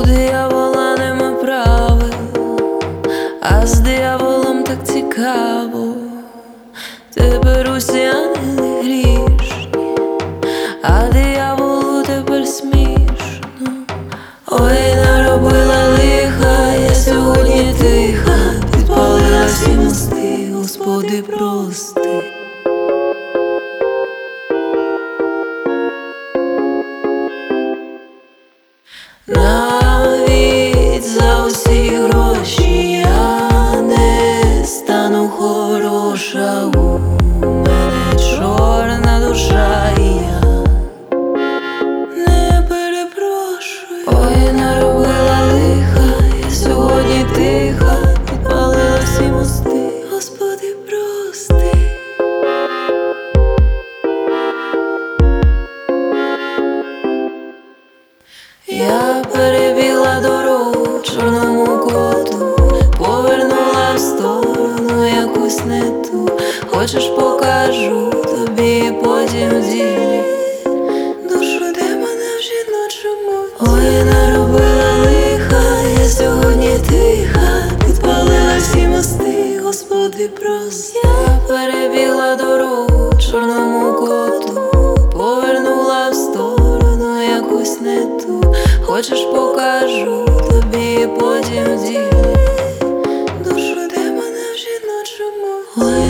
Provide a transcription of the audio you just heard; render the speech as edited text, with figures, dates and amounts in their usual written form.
диявола нема правил, а з дияволом так цікаво. Тепер усі ангели грішні, а дияволу тепер смішно. Ой, наробила лиха, я сьогодні тиха, підпалила всі мости, Господи, прости. Навіть за усі гроші я не стану хороша, у мене чорна душа, і я не перепрошую. Ой, наробила лиха, я сьогодні тиха, підпалила всі мости, Господи, прости. Я перебігла дорогу чорному коту, повернула в сторону якусь не ту. Хочеш, покажу тобі потім в ділі душу демона в жіночому. Ой, наробила лиха, я сьогодні тиха, підпалила всі мости, Господи, прости. Я перебігла дорогу чорному коту, повернула в сторону якусь не ту. Хочеш, покажу тобі потім в ділі душу демона в жіночому.